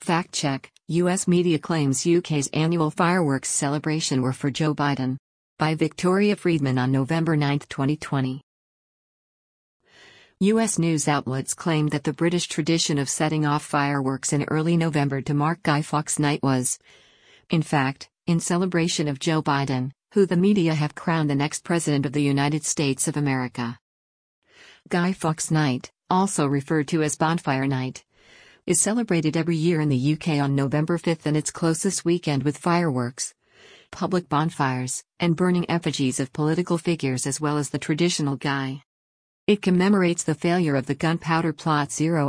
Fact check: U.S. media claims UK's annual fireworks celebration were for Joe Biden. By Victoria Friedman on November 9, 2020. U.S. news outlets claim that the British tradition of setting off fireworks in early November to mark Guy Fawkes Night was, in fact, in celebration of Joe Biden, who the media have crowned the next President of the United States of America. Guy Fawkes Night, also referred to as Bonfire Night, is celebrated every year in the UK on November 5 and its closest weekend with fireworks, public bonfires, and burning effigies of political figures as well as the traditional Guy. It commemorates the failure of the Gunpowder Plot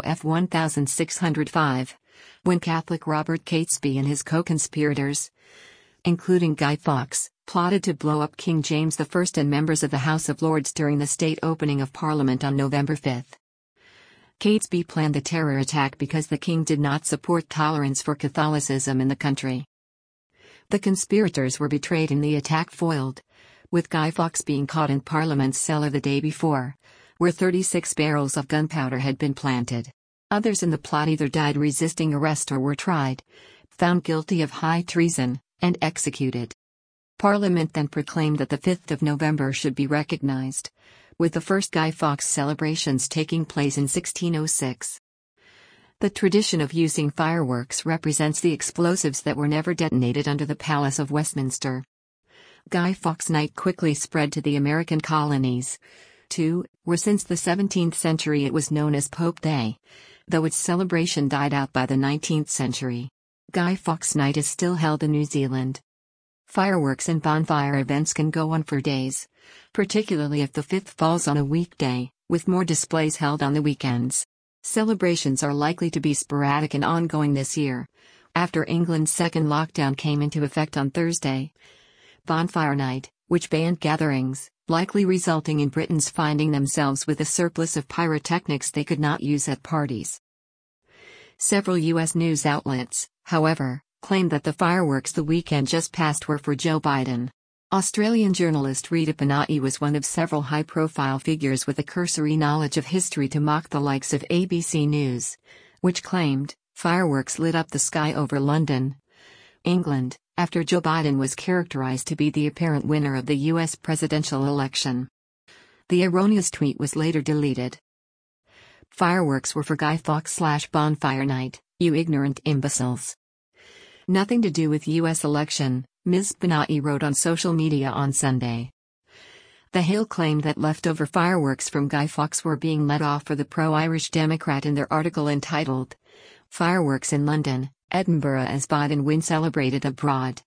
0F1605, when Catholic Robert Catesby and his co-conspirators, including Guy Fawkes, plotted to blow up King James I and members of the House of Lords during the state opening of Parliament on November 5. Catesby planned the terror attack because the king did not support tolerance for Catholicism in the country. The conspirators were betrayed and the attack foiled, with Guy Fawkes being caught in Parliament's cellar the day before, where 36 barrels of gunpowder had been planted. Others in the plot either died resisting arrest or were tried, found guilty of high treason, and executed. Parliament then proclaimed that the 5th of November should be recognized, with the first Guy Fawkes celebrations taking place in 1606. The tradition of using fireworks represents the explosives that were never detonated under the Palace of Westminster. Guy Fawkes Night quickly spread to the American colonies, too, where since the 17th century it was known as Pope Day, though its celebration died out by the 19th century. Guy Fawkes Night is still held in New Zealand. Fireworks and bonfire events can go on for days, particularly if the 5th falls on a weekday, with more displays held on the weekends. Celebrations are likely to be sporadic and ongoing this year, after England's second lockdown came into effect on Thursday. Bonfire Night, which banned gatherings, likely resulting in Britons finding themselves with a surplus of pyrotechnics they could not use at parties. Several U.S. news outlets, however, claimed that the fireworks the weekend just passed were for Joe Biden. Australian journalist Rita Panayi was one of several high-profile figures with a cursory knowledge of history to mock the likes of ABC News, which claimed fireworks lit up the sky over London, England, after Joe Biden was characterized to be the apparent winner of the U.S. presidential election. The erroneous tweet was later deleted. Fireworks were for Guy Fawkes/Bonfire Night, you ignorant imbeciles. Nothing to do with U.S. election, Ms. Panayi wrote on social media on Sunday. The Hill claimed that leftover fireworks from Guy Fawkes were being let off for the pro-Irish Democrat in their article entitled, "Fireworks in London, Edinburgh as Biden win celebrated abroad."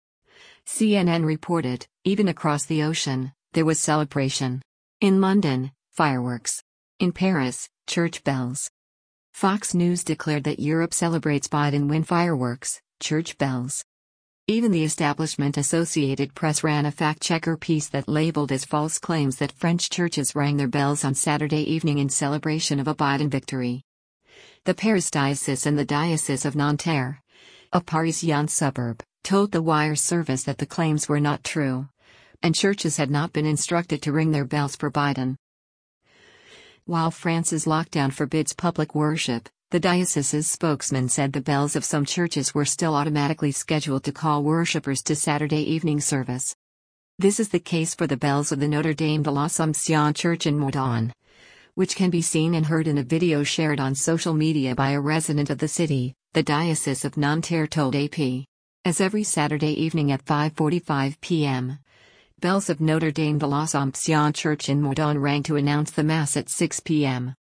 CNN reported, even across the ocean, there was celebration. In London, fireworks. In Paris, church bells. Fox News declared that Europe celebrates Biden win fireworks, church bells. Even the establishment Associated Press ran a fact-checker piece that labeled as false claims that French churches rang their bells on Saturday evening in celebration of a Biden victory. The Paris Diocese and the Diocese of Nanterre, a Parisian suburb, told the Wire service that the claims were not true, and churches had not been instructed to ring their bells for Biden. While France's lockdown forbids public worship, the diocese's spokesman said the bells of some churches were still automatically scheduled to call worshippers to Saturday evening service. This is the case for the bells of the Notre Dame de l'Assomption Church in Moudon, which can be seen and heard in a video shared on social media by a resident of the city, the Diocese of Nanterre told AP. As every Saturday evening at 5:45 p.m., bells of Notre Dame de l'Assomption Church in Moudon rang to announce the Mass at 6 p.m.